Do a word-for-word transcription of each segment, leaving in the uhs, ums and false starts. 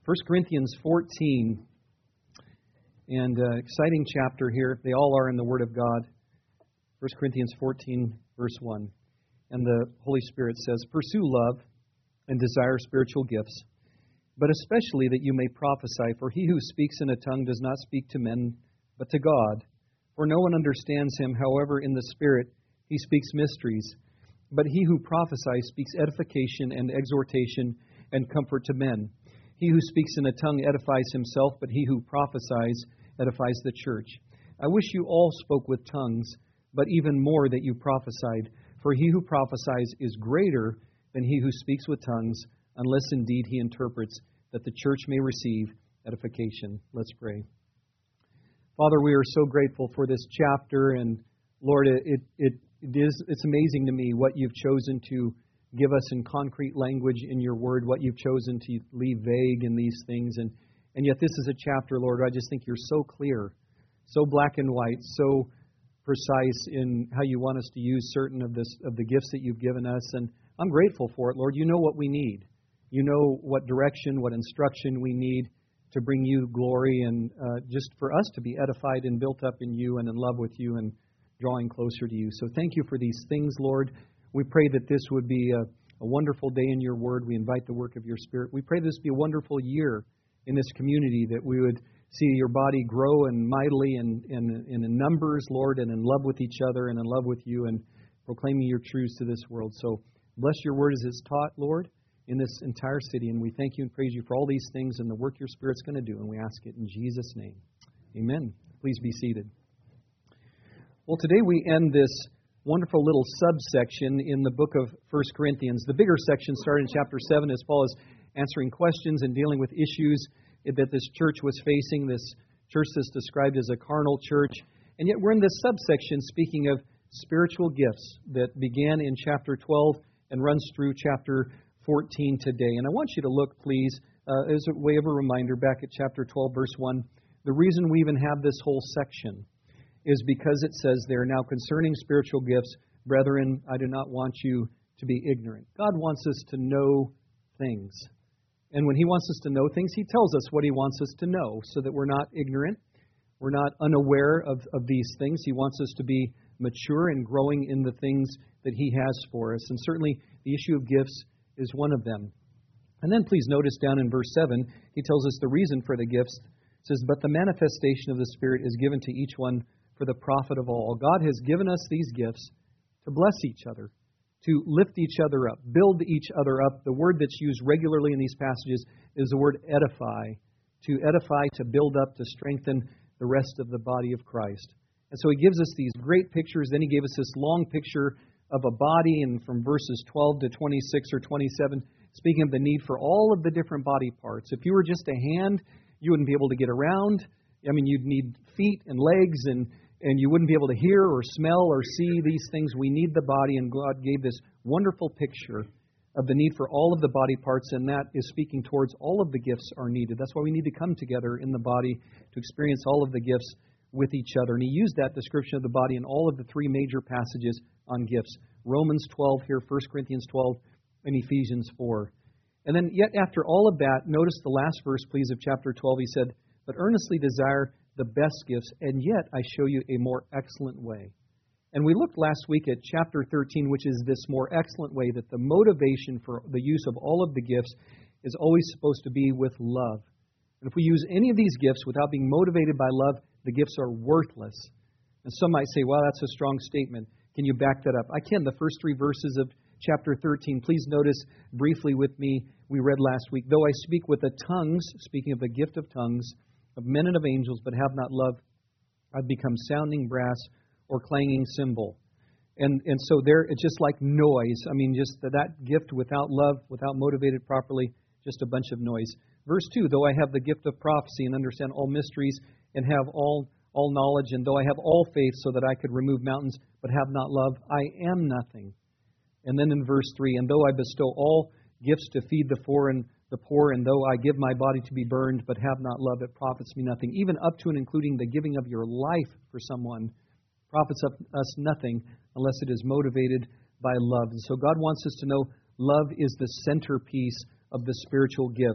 First Corinthians fourteen, and uh, exciting chapter here. They all are in the Word of God. First Corinthians fourteen, verse one. And the Holy Spirit says, "Pursue love and desire spiritual gifts, but especially that you may prophesy. For he who speaks in a tongue does not speak to men, but to God. For no one understands him. However, in the Spirit he speaks mysteries. But he who prophesies speaks edification and exhortation and comfort to men. He who speaks in a tongue edifies himself, but he who prophesies edifies the church. I wish you all spoke with tongues, but even more that you prophesied. For he who prophesies is greater than he who speaks with tongues, unless indeed he interprets, that the church may receive edification." Let's pray. Father, we are so grateful for this chapter, and Lord, it it it is it's amazing to me what you've chosen to give us in concrete language in your word, what you've chosen to leave vague in these things, and and yet this is a chapter, Lord, I just think you're so clear, so black and white, so precise in how you want us to use certain of this of the gifts that you've given us, and I'm grateful for it, Lord. You know what we need. You know what direction, what instruction we need to bring you glory, and uh, just for us to be edified and built up in you and in love with you and drawing closer to you. So thank you for these things, Lord. We pray that this would be a, a wonderful day in your word. We invite the work of your Spirit. We pray this be a wonderful year in this community, that we would see your body grow and mightily in, in, in numbers, Lord, and in love with each other and in love with you and proclaiming your truths to this world. So bless your word as it's taught, Lord, in this entire city. And we thank you and praise you for all these things and the work your Spirit's going to do. And we ask it in Jesus' name. Amen. Please be seated. Well, today we end this wonderful little subsection in the book of First Corinthians. The bigger section started in chapter seven as Paul is answering questions and dealing with issues that this church was facing, this church that's described as a carnal church. And yet we're in this subsection speaking of spiritual gifts that began in chapter twelve and runs through chapter fourteen today. And I want you to look, please, uh, as a way of a reminder, back at chapter twelve, verse one. The reason we even have this whole section is because it says there, "Now concerning spiritual gifts, brethren, I do not want you to be ignorant." God wants us to know things. And when He wants us to know things, He tells us what He wants us to know so that we're not ignorant, we're not unaware of, of these things. He wants us to be mature and growing in the things that He has for us. And certainly the issue of gifts is one of them. And then please notice down in verse seven, He tells us the reason for the gifts. It says, "But the manifestation of the Spirit is given to each one for the profit of all." God has given us these gifts to bless each other, to lift each other up, build each other up. The word that's used regularly in these passages is the word edify. To edify, to build up, to strengthen the rest of the body of Christ. And so He gives us these great pictures. Then He gave us this long picture of a body, and from verses twelve to twenty-six or twenty-seven, speaking of the need for all of the different body parts. If you were just a hand, you wouldn't be able to get around. I mean, you'd need feet and legs, and and you wouldn't be able to hear or smell or see these things. We need the body, and God gave this wonderful picture of the need for all of the body parts, and that is speaking towards all of the gifts are needed. That's why we need to come together in the body to experience all of the gifts with each other. And He used that description of the body in all of the three major passages on gifts. Romans twelve here, First Corinthians twelve, and Ephesians four. And then yet after all of that, notice the last verse, please, of chapter twelve. He said, "But earnestly desire the best gifts, and yet I show you a more excellent way." And we looked last week at chapter thirteen, which is this more excellent way, that the motivation for the use of all of the gifts is always supposed to be with love. And if we use any of these gifts without being motivated by love, the gifts are worthless. And some might say, "Well, that's a strong statement. Can you back that up?" I can. The first three verses of chapter thirteen. Please notice briefly with me, we read last week, "Though I speak with the tongues," speaking of the gift of tongues, "of men and of angels, but have not love, I've become sounding brass or clanging cymbal." And and so there, it's just like noise. I mean, just that gift without love, without motivated properly, just a bunch of noise. Verse two, "Though I have the gift of prophecy and understand all mysteries and have all all knowledge, and though I have all faith so that I could remove mountains, but have not love, I am nothing." And then in verse three, "And though I bestow all gifts to feed the poor and the poor, and though I give my body to be burned, but have not love, it profits me nothing." Even up to and including the giving of your life for someone profits us nothing unless it is motivated by love. And so God wants us to know love is the centerpiece of the spiritual gifts.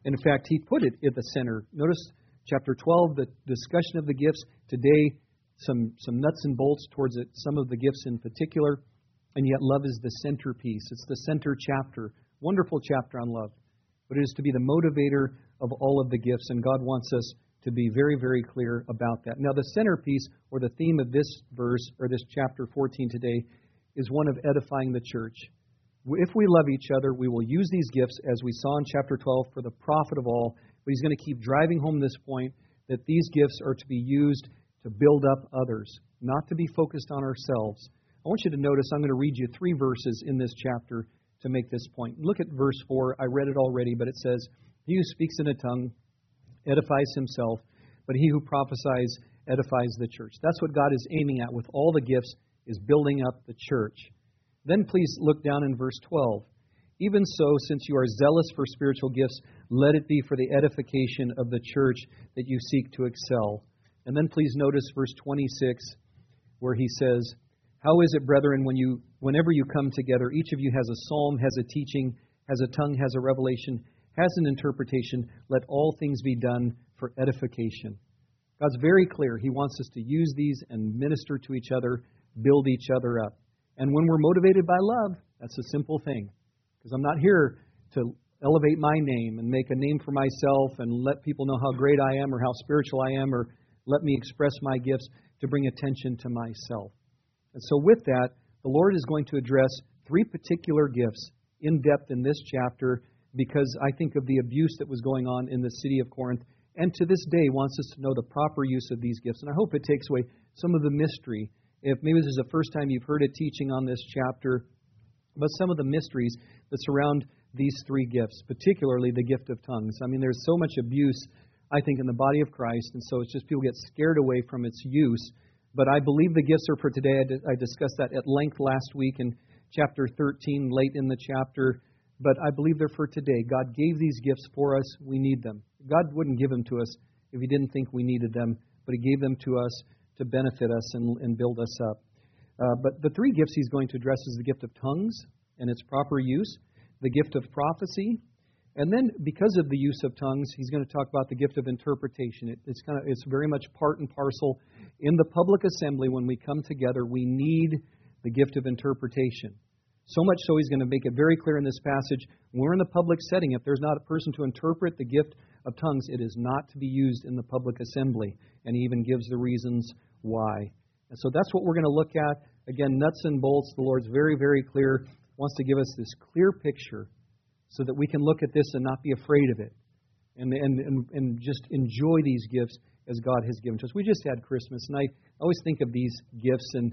And in fact, he put it at the center. Notice chapter twelve, the discussion of the gifts. Today, some, some nuts and bolts towards it, some of the gifts in particular. And yet love is the centerpiece. It's the center chapter. Wonderful chapter on love. But it is to be the motivator of all of the gifts. And God wants us to be very, very clear about that. Now, the centerpiece or the theme of this verse, or this chapter fourteen today, is one of edifying the church. If we love each other, we will use these gifts, as we saw in chapter twelve, for the profit of all. But he's going to keep driving home this point that these gifts are to be used to build up others, not to be focused on ourselves. I want you to notice, I'm going to read you three verses in this chapter to make this point. Look at verse four. I read it already, but it says, "He who speaks in a tongue edifies himself, but he who prophesies edifies the church." That's what God is aiming at with all the gifts, is building up the church. Then please look down in verse twelve. "Even so, since you are zealous for spiritual gifts, let it be for the edification of the church that you seek to excel." And then please notice verse twenty-six, where he says, "How is it, brethren, when you, whenever you come together, each of you has a psalm, has a teaching, has a tongue, has a revelation, has an interpretation, let all things be done for edification." God's very clear. He wants us to use these and minister to each other, build each other up. And when we're motivated by love, that's a simple thing. Because I'm not here to elevate my name and make a name for myself and let people know how great I am or how spiritual I am or let me express my gifts to bring attention to myself. And so with that, the Lord is going to address three particular gifts in depth in this chapter, because I think of the abuse that was going on in the city of Corinth, and to this day wants us to know the proper use of these gifts. And I hope it takes away some of the mystery. If maybe this is the first time you've heard a teaching on this chapter, but some of the mysteries that surround these three gifts, particularly the gift of tongues. I mean, there's so much abuse, I think, in the body of Christ, and so it's just people get scared away from its use. But I believe the gifts are for today. I discussed that at length last week in chapter thirteen, late in the chapter. But I believe they're for today. God gave these gifts for us. We need them. God wouldn't give them to us if He didn't think we needed them, but He gave them to us to benefit us and, and build us up. Uh, but the three gifts He's going to address is the gift of tongues and its proper use, the gift of prophecy, and then because of the use of tongues, He's going to talk about the gift of interpretation. It, it's kind of it's very much part and parcel. In the public assembly, when we come together, we need the gift of interpretation. So much so, he's going to make it very clear in this passage, when we're in the public setting, if there's not a person to interpret the gift of tongues, it is not to be used in the public assembly. And he even gives the reasons why. And so that's what we're going to look at. Again, nuts and bolts. The Lord's very, very clear, wants to give us this clear picture so that we can look at this and not be afraid of it. And, and, and, and just enjoy these gifts as God has given to us. We just had Christmas, and I always think of these gifts, and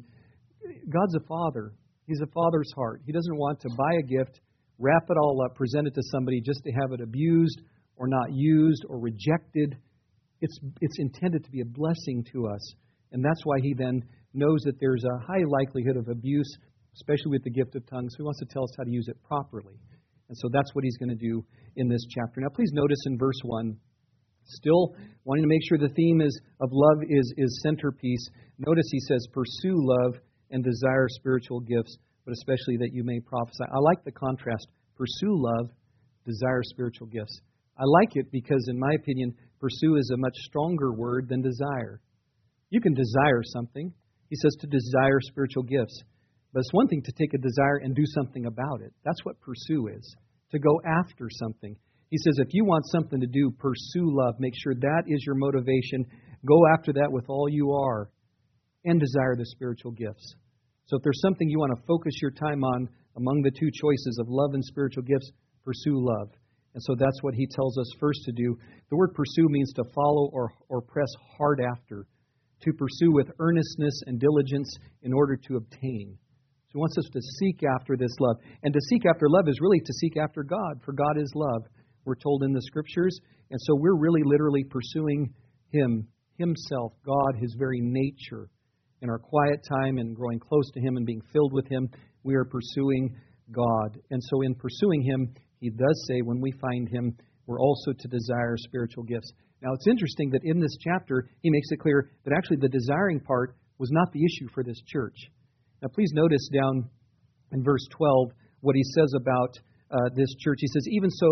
God's a father. He's a father's heart. He doesn't want to buy a gift, wrap it all up, present it to somebody just to have it abused or not used or rejected. It's it's intended to be a blessing to us. And that's why He then knows that there's a high likelihood of abuse, especially with the gift of tongues. So He wants to tell us how to use it properly. And so that's what He's going to do in this chapter. Now please notice in verse one, still wanting to make sure the theme is of love is, is centerpiece. Notice he says, pursue love and desire spiritual gifts, but especially that you may prophesy. I like the contrast. Pursue love, desire spiritual gifts. I like it because, in my opinion, pursue is a much stronger word than desire. You can desire something. He says to desire spiritual gifts. But it's one thing to take a desire and do something about it. That's what pursue is, to go after something. He says if you want something to do, pursue love. Make sure that is your motivation. Go after that with all you are. And desire the spiritual gifts. So if there's something you want to focus your time on among the two choices of love and spiritual gifts, pursue love. And so that's what he tells us first to do. The word pursue means to follow or, or press hard after, to pursue with earnestness and diligence in order to obtain. So he wants us to seek after this love. And to seek after love is really to seek after God, for God is love, we're told in the Scriptures. And so we're really literally pursuing Him, Himself, God, His very nature. In our quiet time and growing close to Him and being filled with Him, we are pursuing God. And so in pursuing Him, He does say when we find Him, we're also to desire spiritual gifts. Now it's interesting that in this chapter, He makes it clear that actually the desiring part was not the issue for this church. Now please notice down in verse twelve what he says about uh, this church. He says, even so,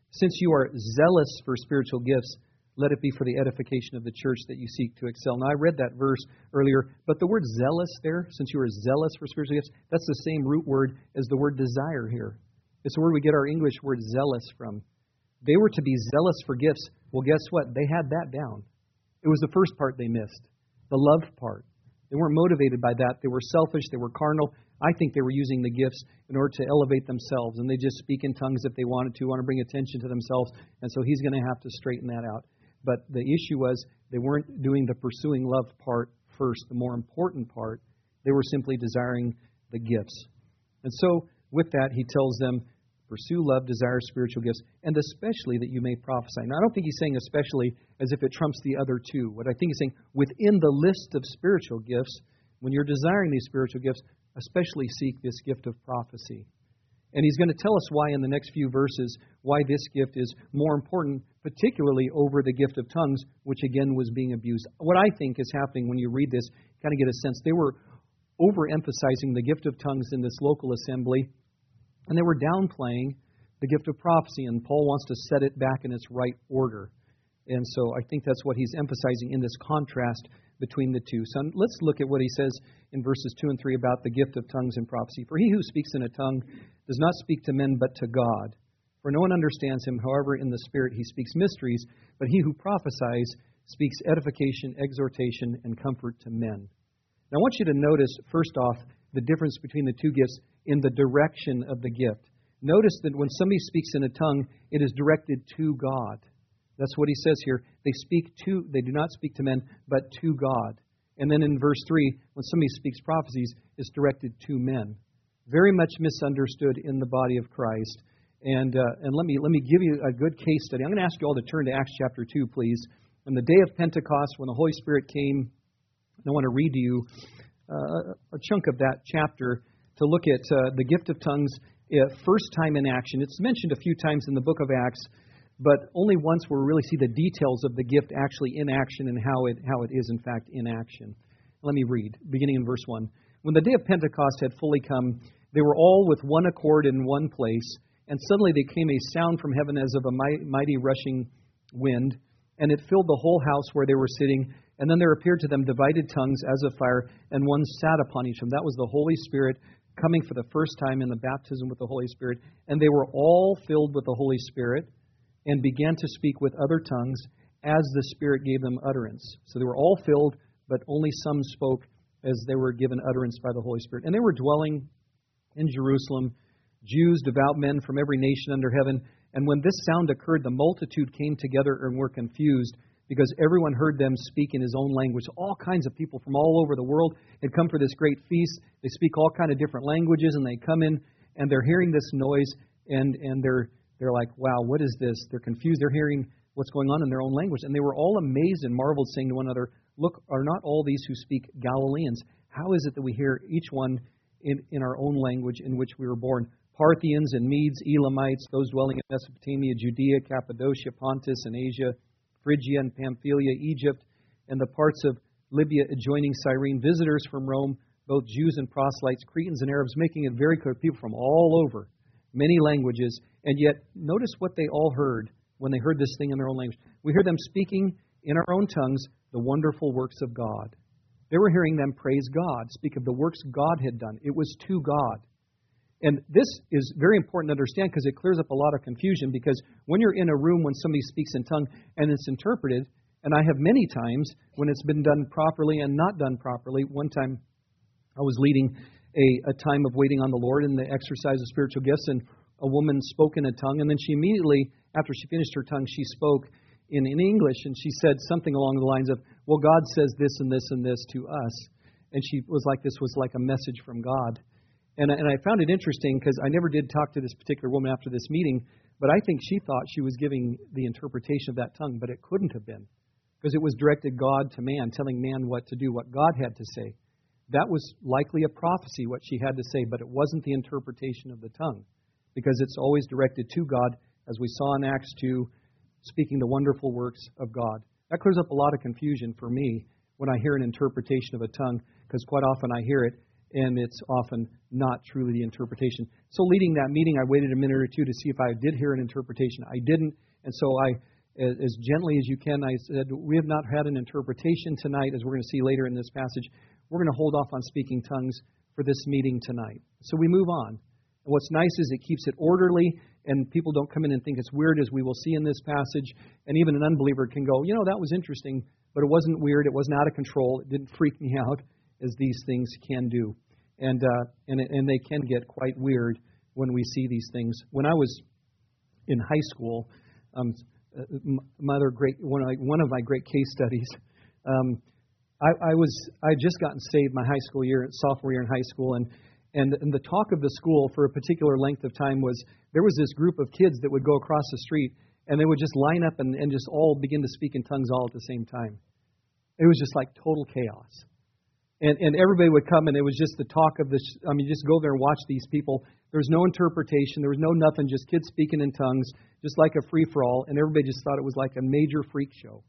Since you are zealous for spiritual gifts, let it be for the edification of the church that you seek to excel. Now, I read that verse earlier, but the word zealous there, since you are zealous for spiritual gifts, that's the same root word as the word desire here. It's the word we get our English word zealous from. They were to be zealous for gifts. Well, guess what? They had that down. It was the first part they missed, the love part. They weren't motivated by that. They were selfish. They were carnal. I think they were using the gifts in order to elevate themselves, and they just speak in tongues if they wanted to, want to bring attention to themselves, and so he's going to have to straighten that out. But the issue was they weren't doing the pursuing love part first, the more important part. They were simply desiring the gifts. And so with that, he tells them, pursue love, desire spiritual gifts, and especially that you may prophesy. Now, I don't think he's saying especially as if it trumps the other two. What I think he's saying, within the list of spiritual gifts, when you're desiring these spiritual gifts, especially seek this gift of prophecy. And he's going to tell us why in the next few verses, why this gift is more important, particularly over the gift of tongues, which again was being abused. What I think is happening when you read this, kind of get a sense, they were overemphasizing the gift of tongues in this local assembly, and they were downplaying the gift of prophecy, and Paul wants to set it back in its right order. And so I think that's what he's emphasizing in this contrast between the two. So let's look at what he says in verses two and three about the gift of tongues and prophecy. For he who speaks in a tongue does not speak to men but to God. For no one understands him, however, in the Spirit he speaks mysteries, but he who prophesies speaks edification, exhortation, and comfort to men. Now I want you to notice, first off, the difference between the two gifts in the direction of the gift. Notice that when somebody speaks in a tongue, it is directed to God. That's what he says here. They speak to, they do not speak to men, but to God. And then in verse three, when somebody speaks prophecies, it's directed to men. Very much misunderstood in the body of Christ. And uh, and let me let me give you a good case study. I'm going to ask you all to turn to Acts chapter two, please. On the day of Pentecost, when the Holy Spirit came, I want to read to you uh, a chunk of that chapter to look at uh, the gift of tongues, uh, first time in action. It's mentioned a few times in the book of Acts, but only once where we really see the details of the gift actually in action and how it how it is in fact in action. Let me read, beginning in verse one. When the day of Pentecost had fully come, they were all with one accord in one place, and suddenly there came a sound from heaven as of a mighty rushing wind, and it filled the whole house where they were sitting. And then there appeared to them divided tongues as of fire, and one sat upon each of them. That was the Holy Spirit coming for the first time in the baptism with the Holy Spirit. And they were all filled with the Holy Spirit and began to speak with other tongues as the Spirit gave them utterance. So they were all filled, but only some spoke as they were given utterance by the Holy Spirit. And they were dwelling in Jerusalem, Jews, devout men from every nation under heaven. And when this sound occurred, the multitude came together and were confused, because everyone heard them speak in his own language. All kinds of people from all over the world had come for this great feast. They speak all kind of different languages, and they come in, and they're hearing this noise, and, and they're they're like, wow, what is this? They're confused. They're hearing what's going on in their own language. And they were all amazed and marveled, saying to one another, look, are not all these who speak Galileans? How is it that we hear each one in, in our own language in which we were born? Parthians and Medes, Elamites, those dwelling in Mesopotamia, Judea, Cappadocia, Pontus, and Asia, Phrygia and Pamphylia, Egypt, and the parts of Libya adjoining Cyrene, visitors from Rome, both Jews and proselytes, Cretans and Arabs, making it very clear, people from all over, many languages, and yet notice what they all heard when they heard this thing in their own language. We hear them speaking in our own tongues the wonderful works of God. They were hearing them praise God, speak of the works God had done. It was to God. And this is very important to understand because it clears up a lot of confusion, because when you're in a room when somebody speaks in tongue and it's interpreted, and I have many times when it's been done properly and not done properly. One time I was leading a, a time of waiting on the Lord in the exercise of spiritual gifts, and a woman spoke in a tongue, and then she immediately, after she finished her tongue, she spoke in, in English, and she said something along the lines of, well, God says this and this and this to us. And she was like, this was like a message from God. And, and I found it interesting because I never did talk to this particular woman after this meeting, but I think she thought she was giving the interpretation of that tongue, but it couldn't have been, because it was directed God to man, telling man what to do, what God had to say. That was likely a prophecy, what she had to say, but it wasn't the interpretation of the tongue, because it's always directed to God, as we saw in Acts two, speaking the wonderful works of God. That clears up a lot of confusion for me when I hear an interpretation of a tongue, because quite often I hear it, and it's often not truly the interpretation. So leading that meeting, I waited a minute or two to see if I did hear an interpretation. I didn't, and so I, as gently as you can, I said, we have not had an interpretation tonight, as we're going to see later in this passage. We're going to hold off on speaking tongues for this meeting tonight. So we move on. And what's nice is it keeps it orderly, and people don't come in and think it's weird, as we will see in this passage. And even an unbeliever can go, you know, that was interesting, but it wasn't weird. It wasn't out of control. It didn't freak me out, as these things can do. And uh, and and they can get quite weird when we see these things. When I was in high school, um, my other great one of, one of my great case studies, um, I, I was I had just gotten saved my high school year, sophomore year in high school, and, and and the talk of the school for a particular length of time was there was this group of kids that would go across the street and they would just line up and, and just all begin to speak in tongues all at the same time. It was just like total chaos. And and everybody would come, and it was just the talk of this. I mean, just go there and watch these people. There was no interpretation. There was no nothing, just kids speaking in tongues, just like a free-for-all. And everybody just thought it was like a major freak show.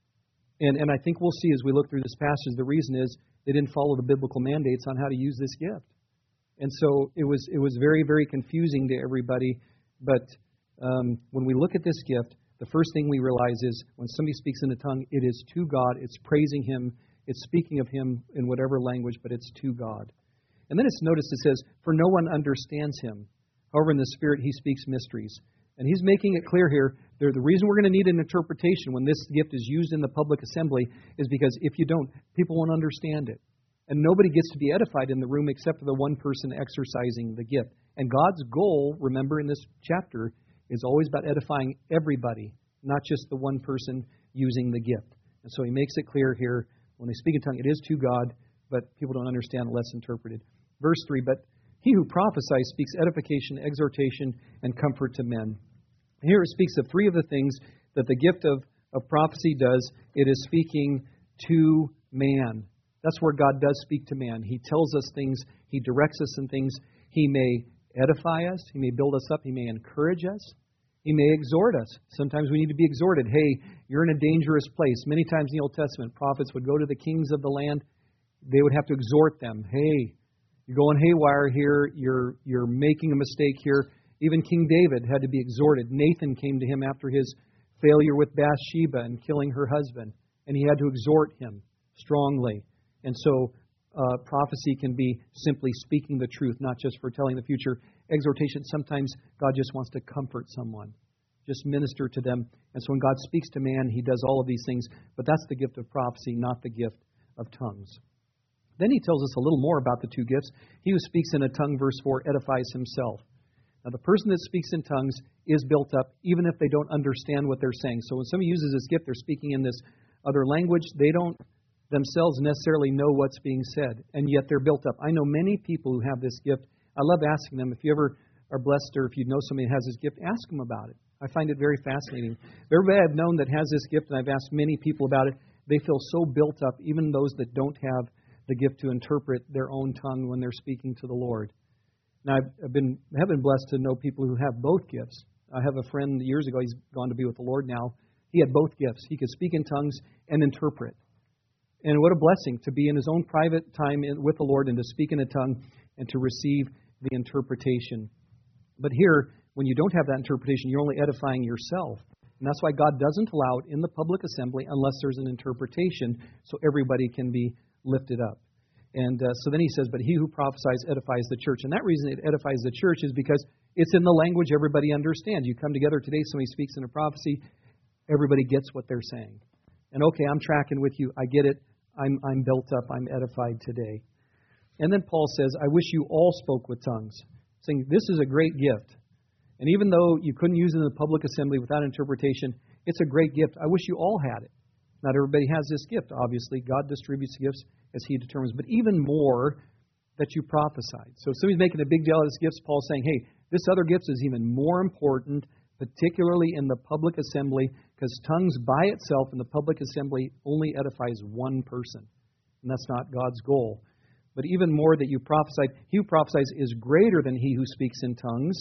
And and I think we'll see as we look through this passage, the reason is they didn't follow the biblical mandates on how to use this gift. And so it was it was very, very confusing to everybody. But um, when we look at this gift, the first thing we realize is when somebody speaks in a tongue, it is to God. It's praising Him. It's speaking of Him in whatever language, but it's to God. And then it's noticed it says, for no one understands Him. However, in the Spirit, He speaks mysteries. And He's making it clear here, the reason we're going to need an interpretation when this gift is used in the public assembly is because if you don't, people won't understand it. And nobody gets to be edified in the room except for the one person exercising the gift. And God's goal, remember in this chapter, is always about edifying everybody, not just the one person using the gift. And so He makes it clear here, when they speak in tongue, it is to God, but people don't understand unless interpreted. Verse three, but he who prophesies speaks edification, exhortation, and comfort to men. Here it speaks of three of the things that the gift of, of prophecy does. It is speaking to man. That's where God does speak to man. He tells us things. He directs us in things. He may edify us. He may build us up. He may encourage us. He may exhort us. Sometimes we need to be exhorted. Hey, you're in a dangerous place. Many times in the Old Testament, prophets would go to the kings of the land. They would have to exhort them. Hey, you're going haywire here. You're you're making a mistake here. Even King David had to be exhorted. Nathan came to him after his failure with Bathsheba and killing her husband, and he had to exhort him strongly. And so uh, prophecy can be simply speaking the truth, not just foretelling the future. Exhortation, sometimes God just wants to comfort someone, just minister to them. And so when God speaks to man, He does all of these things. But that's the gift of prophecy, not the gift of tongues. Then He tells us a little more about the two gifts. He who speaks in a tongue, verse four, edifies himself. Now, the person that speaks in tongues is built up, even if they don't understand what they're saying. So when somebody uses this gift, they're speaking in this other language. They don't themselves necessarily know what's being said, and yet they're built up. I know many people who have this gift. I love asking them, if you ever are blessed or if you know somebody that has this gift, ask them about it. I find it very fascinating. Everybody I've known that has this gift, and I've asked many people about it, they feel so built up, even those that don't have the gift to interpret their own tongue when they're speaking to the Lord. Now, I've been have been blessed to know people who have both gifts. I have a friend years ago, he's gone to be with the Lord now. He had both gifts. He could speak in tongues and interpret. And what a blessing to be in his own private time with the Lord and to speak in a tongue and to receive the interpretation. But here, when you don't have that interpretation, you're only edifying yourself. And that's why God doesn't allow it in the public assembly unless there's an interpretation so everybody can be lifted up. And uh, so then he says, but he who prophesies edifies the church. And that reason it edifies the church is because it's in the language everybody understands. You come together today, somebody speaks in a prophecy, everybody gets what they're saying. And okay, I'm tracking with you. I get it. I'm I'm built up. I'm edified today. And then Paul says, I wish you all spoke with tongues, saying this is a great gift. And even though you couldn't use it in the public assembly without interpretation, it's a great gift. I wish you all had it. Not everybody has this gift, obviously. God distributes gifts as He determines. But even more, that you prophesied. So if somebody's making a big deal out of this gift, Paul's saying, hey, this other gift is even more important, particularly in the public assembly, because tongues by itself in the public assembly only edifies one person. And that's not God's goal. But even more that you prophesied, he who prophesies is greater than he who speaks in tongues.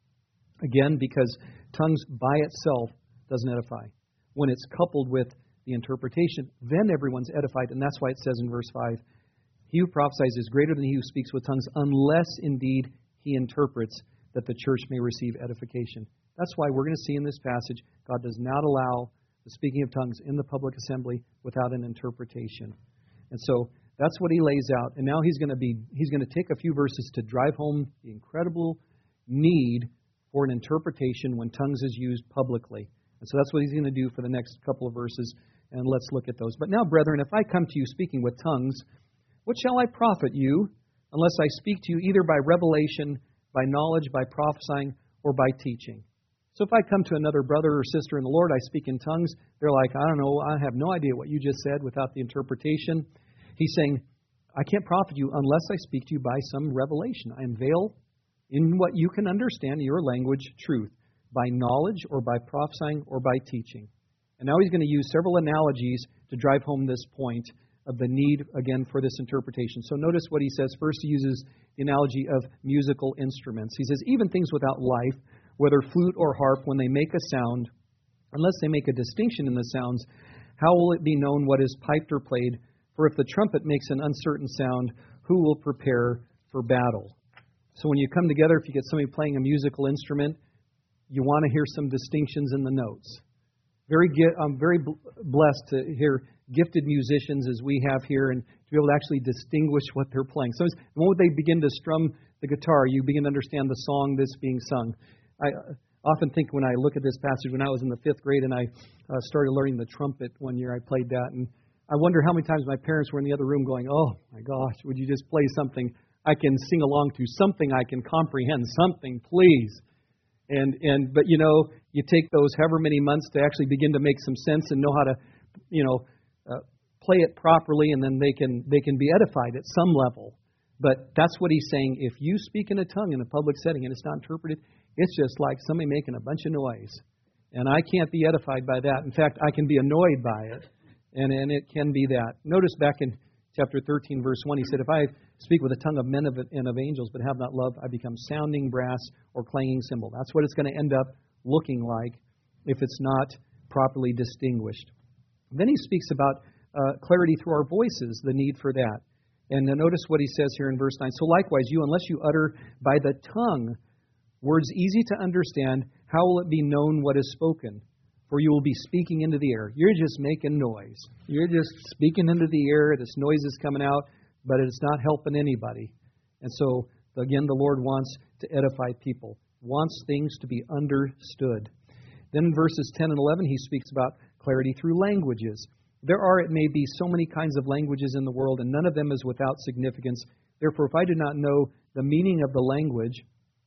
Again, because tongues by itself doesn't edify. When it's coupled with the interpretation, then everyone's edified. And that's why it says in verse five, He who prophesies is greater than he who speaks with tongues, unless indeed he interprets, that the church may receive edification. That's why we're going to see in this passage, God does not allow the speaking of tongues in the public assembly without an interpretation. And so that's what he lays out. And now he's going to be he's going to take a few verses to drive home the incredible need for an interpretation when tongues is used publicly. And so that's what he's going to do for the next couple of verses. And let's look at those. But now, brethren, if I come to you speaking with tongues, what shall I profit you, unless I speak to you either by revelation, by knowledge, by prophesying, or by teaching? So if I come to another brother or sister in the Lord, I speak in tongues, they're like, I don't know, I have no idea what you just said without the interpretation. He's saying, I can't profit you unless I speak to you by some revelation. I unveil in what you can understand your language truth, by knowledge or by prophesying or by teaching. And now he's going to use several analogies to drive home this point of the need, again, for this interpretation. So notice what he says. First, he uses the analogy of musical instruments. He says, even things without life, whether flute or harp, when they make a sound, unless they make a distinction in the sounds, how will it be known what is piped or played? For if the trumpet makes an uncertain sound, who will prepare for battle? So when you come together, if you get somebody playing a musical instrument, you want to hear some distinctions in the notes. Very, I'm very blessed to hear gifted musicians as we have here and to be able to actually distinguish what they're playing. So the moment they begin to strum the guitar, you begin to understand the song that's being sung. I often think when I look at this passage, when I was in the fifth grade and I uh, started learning the trumpet one year, I played that, and I wonder how many times my parents were in the other room going, oh my gosh, would you just play something I can sing along to, something I can comprehend, something, please. And and but you know, you take those however many months to actually begin to make some sense and know how to, you know, uh, play it properly, and then they can they can be edified at some level. But that's what he's saying. If you speak in a tongue in a public setting and it's not interpreted, it's just like somebody making a bunch of noise, and I can't be edified by that. In fact, I can be annoyed by it, and and it can be that. Notice back in chapter thirteen, verse one, he said, if I speak with the tongue of men and of angels, but have not love, I become sounding brass or clanging cymbal. That's what it's going to end up looking like if it's not properly distinguished. Then he speaks about uh, clarity through our voices, the need for that. And notice what he says here in verse nine. So likewise, you, unless you utter by the tongue words easy to understand, how will it be known what is spoken? For you will be speaking into the air. You're just making noise. You're just speaking into the air. This noise is coming out, but it's not helping anybody. And so, again, the Lord wants to edify people, wants things to be understood. Then in verses ten and eleven, he speaks about clarity through languages. There are, it may be, so many kinds of languages in the world, and none of them is without significance. Therefore, if I do not know the meaning of the language,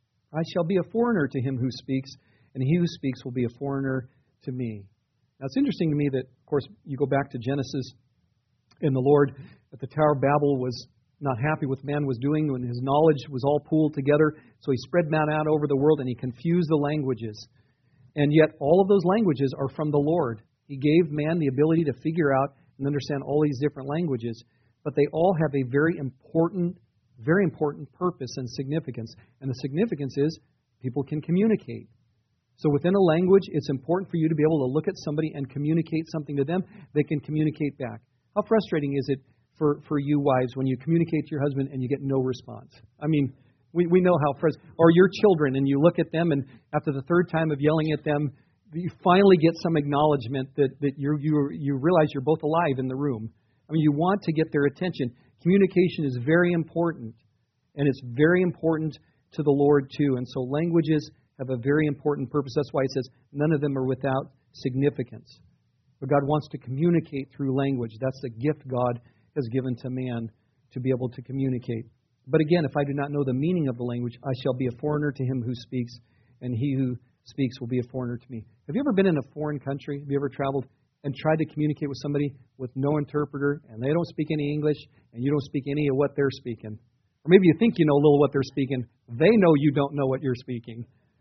I shall be a foreigner to him who speaks, and he who speaks will be a foreigner to me. Now, it's interesting to me that, of course, you go back to Genesis, and the Lord at the Tower of Babel was not happy with man was doing when his knowledge was all pooled together. So he spread man out over the world, and he confused the languages. And yet, all of those languages are from the Lord. He gave man the ability to figure out and understand all these different languages, but they all have a very important, very important purpose and significance. And the significance is people can communicate. So within a language, it's important for you to be able to look at somebody and communicate something to them. They can communicate back. How frustrating is it for, for you wives when you communicate to your husband and you get no response? I mean, we, we know how frustrating. Or your children, and you look at them, and after the third time of yelling at them, you finally get some acknowledgement that, that you you you realize you're both alive in the room. I mean, you want to get their attention. Communication is very important, and it's very important to the Lord too. And so languages have a very important purpose. That's why he says none of them are without significance. But God wants to communicate through language. That's the gift God has given to man, to be able to communicate. But again, if I do not know the meaning of the language, I shall be a foreigner to him who speaks, and he who speaks will be a foreigner to me. Have you ever been in a foreign country? Have you ever traveled and tried to communicate with somebody with no interpreter, and they don't speak any English, and you don't speak any of what they're speaking? Or maybe you think you know a little what they're speaking. They know you don't know what you're speaking.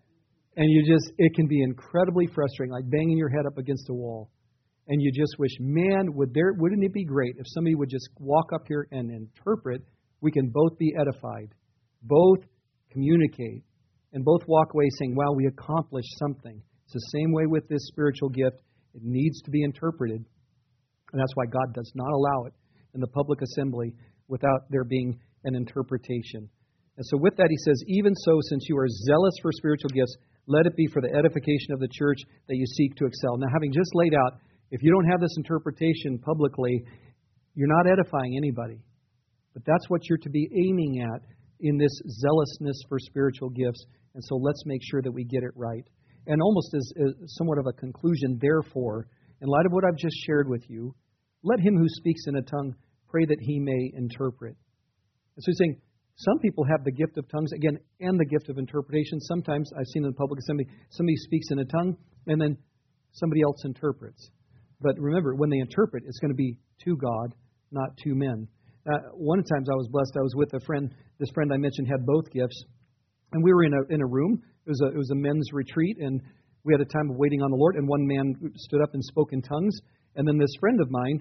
And you just, it can be incredibly frustrating, like banging your head up against a wall. And you just wish, man, would there, wouldn't it be great if somebody would just walk up here and interpret? We can both be edified, both communicate, and both walk away saying, wow, we accomplished something. It's the same way with this spiritual gift. It needs to be interpreted. And that's why God does not allow it in the public assembly without there being an interpretation. And so with that, he says, even so, since you are zealous for spiritual gifts, let it be for the edification of the church that you seek to excel. Now, having just laid out, if you don't have this interpretation publicly, you're not edifying anybody. But that's what you're to be aiming at in this zealousness for spiritual gifts. And so let's make sure that we get it right. And almost as, as somewhat of a conclusion, therefore, in light of what I've just shared with you, let him who speaks in a tongue pray that he may interpret. And so he's saying, some people have the gift of tongues, again, and the gift of interpretation. Sometimes, I've seen in the public assembly, somebody speaks in a tongue, and then somebody else interprets. But remember, when they interpret, it's going to be to God, not to men. Uh, one of the times I was blessed, I was with a friend. This friend I mentioned had both gifts. And we were in a in a room. It was a, it was a men's retreat, and we had a time of waiting on the Lord. And one man stood up and spoke in tongues. And then this friend of mine,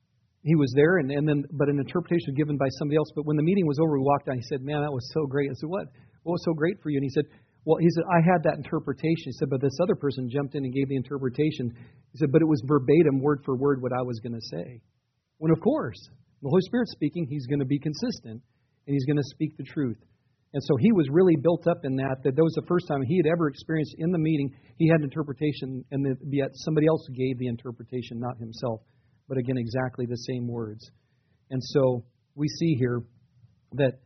he was there, and, and then but an interpretation given by somebody else. But when the meeting was over, we walked out. He said, "Man, that was so great." I said, "What? What was so great for you?" And he said, "Well, he said I had that interpretation." He said, "But this other person jumped in and gave the interpretation." He said, "But it was verbatim, word for word, what I was going to say." When of course, the Holy Spirit's speaking, He's going to be consistent, and He's going to speak the truth. And so he was really built up in that, that that was the first time he had ever experienced in the meeting, he had an interpretation, and that yet somebody else gave the interpretation, not himself. But again, exactly the same words. And so we see here that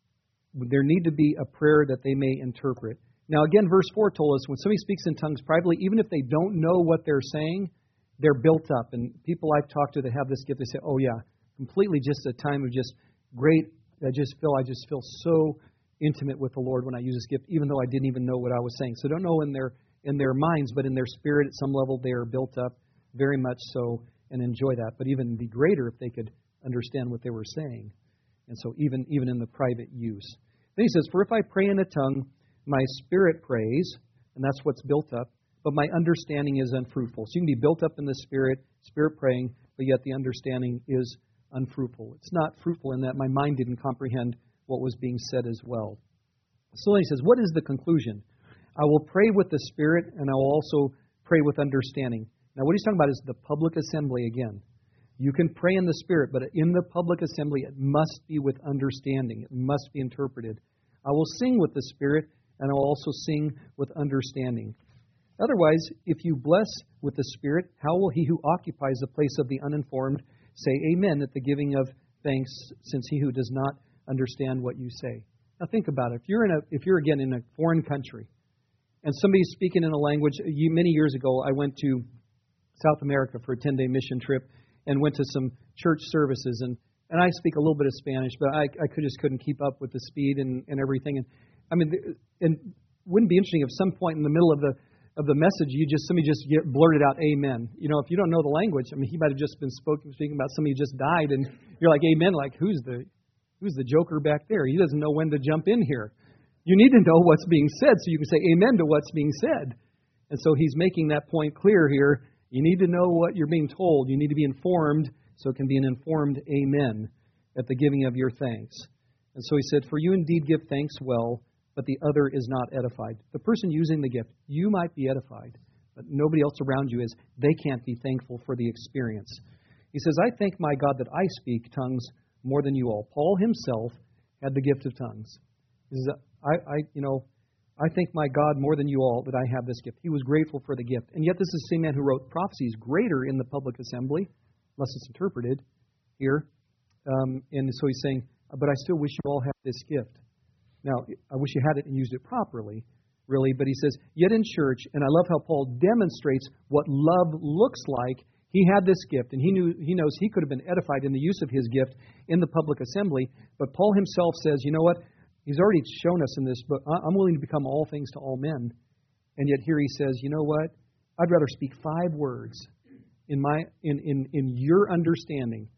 there need to be a prayer that they may interpret. Now again, verse four told us, when somebody speaks in tongues privately, even if they don't know what they're saying, they're built up. And people I've talked to that have this gift, they say, oh yeah, completely just a time of just great, I just feel, I just feel so intimate with the Lord when I use this gift, even though I didn't even know what I was saying. So don't know in their in their minds, but in their spirit at some level they are built up very much so and enjoy that. But even be greater if they could understand what they were saying. And so even even in the private use. Then he says, for if I pray in a tongue, my spirit prays, and that's what's built up, but my understanding is unfruitful. So you can be built up in the spirit, spirit praying, but yet the understanding is unfruitful. It's not fruitful in that my mind didn't comprehend what was being said as well. So then he says, what is the conclusion? I will pray with the Spirit, and I will also pray with understanding. Now what he's talking about is the public assembly again. You can pray in the Spirit, but in the public assembly it must be with understanding. It must be interpreted. I will sing with the Spirit, and I will also sing with understanding. Otherwise, if you bless with the Spirit, how will he who occupies the place of the uninformed say amen at the giving of thanks, since he who does not understand what you say? Now think about it. If you're in a, if you're again in a foreign country, and somebody's speaking in a language. You, many years ago, I went to South America for a ten-day mission trip, and went to some church services, and, and I speak a little bit of Spanish, but I, I could just couldn't keep up with the speed and, and everything. And I mean, and wouldn't be interesting if some point in the middle of the of the message, you just somebody just get, blurted out amen. You know, if you don't know the language, I mean, he might have just been spoken, speaking about somebody who just died, and you're like amen, like who's the Who's the joker back there? He doesn't know when to jump in here. You need to know what's being said so you can say amen to what's being said. And so he's making that point clear here. You need to know what you're being told. You need to be informed so it can be an informed amen at the giving of your thanks. And so he said, for you indeed give thanks well, but the other is not edified. The person using the gift, you might be edified, but nobody else around you is. They can't be thankful for the experience. He says, I thank my God that I speak tongues more than you all. Paul himself had the gift of tongues. He says, I, I, you know, I thank my God more than you all that I have this gift. He was grateful for the gift. And yet this is the same man who wrote prophecies greater in the public assembly, unless it's interpreted here. Um, and so he's saying, but I still wish you all had this gift. Now, I wish you had it and used it properly, really. But he says, yet in church, and I love how Paul demonstrates what love looks like. He had this gift, and he knew he knows he could have been edified in the use of his gift in the public assembly. But Paul himself says, you know what? He's already shown us in this book, I'm willing to become all things to all men. And yet here he says, you know what? I'd rather speak five words in my in, in, in your understanding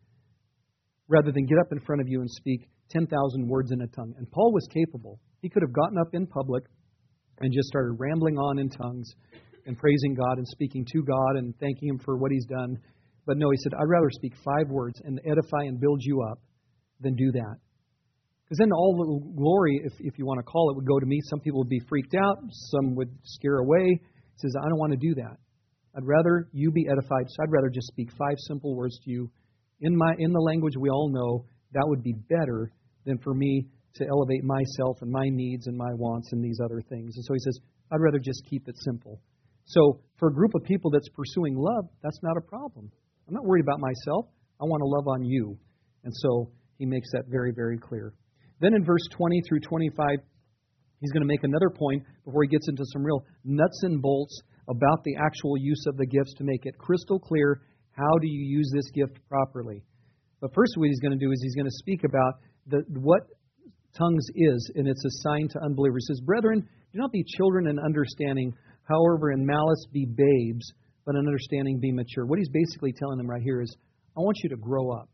rather than get up in front of you and speak ten thousand words in a tongue. And Paul was capable. He could have gotten up in public and just started rambling on in tongues and praising God and speaking to God and thanking Him for what He's done. But no, he said, I'd rather speak five words and edify and build you up than do that. Because then all the glory, if, if you want to call it, would go to me. Some people would be freaked out. Some would scare away. He says, I don't want to do that. I'd rather you be edified. So I'd rather just speak five simple words to you in my in the language we all know that would be better than for me to elevate myself and my needs and my wants and these other things. And so he says, I'd rather just keep it simple. So for a group of people that's pursuing love, that's not a problem. I'm not worried about myself. I want to love on you. And so he makes that very, very clear. Then in verse twenty through twenty-five, he's going to make another point before he gets into some real nuts and bolts about the actual use of the gifts to make it crystal clear, how do you use this gift properly? But first what he's going to do is he's going to speak about the, what tongues is, and it's a sign to unbelievers. He says, brethren, do not be children in understanding, however in malice be babes, but in understanding be mature. What he's basically telling them right here is, I want you to grow up.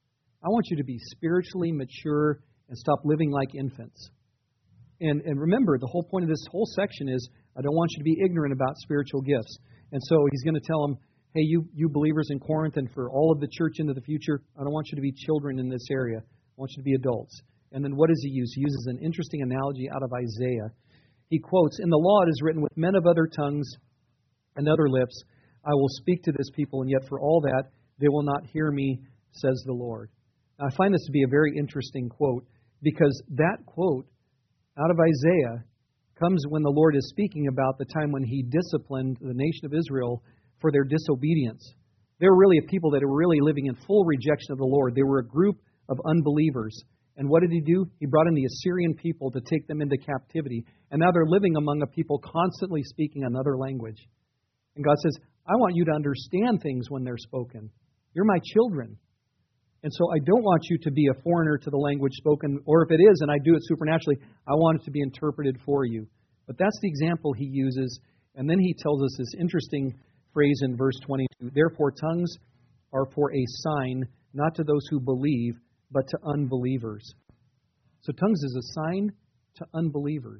I want you to be spiritually mature and stop living like infants. And, and remember, the whole point of this whole section is, I don't want you to be ignorant about spiritual gifts. And so he's going to tell them, hey, you, you believers in Corinth and for all of the church into the future, I don't want you to be children in this area. I want you to be adults. And then what does he use? He uses an interesting analogy out of Isaiah. He quotes, in the law it is written, with men of other tongues and other lips, I will speak to this people, and yet for all that, they will not hear me, says the Lord. Now, I find this to be a very interesting quote, because that quote out of Isaiah comes when the Lord is speaking about the time when he disciplined the nation of Israel for their disobedience. They were really a people that were really living in full rejection of the Lord. They were a group of unbelievers. And what did he do? He brought in the Assyrian people to take them into captivity. And now they're living among a people constantly speaking another language. And God says, I want you to understand things when they're spoken. You're my children. And so I don't want you to be a foreigner to the language spoken, or if it is, and I do it supernaturally, I want it to be interpreted for you. But that's the example he uses. And then he tells us this interesting phrase in verse twenty-two, therefore tongues are for a sign, not to those who believe, but to unbelievers. So tongues is a sign to unbelievers.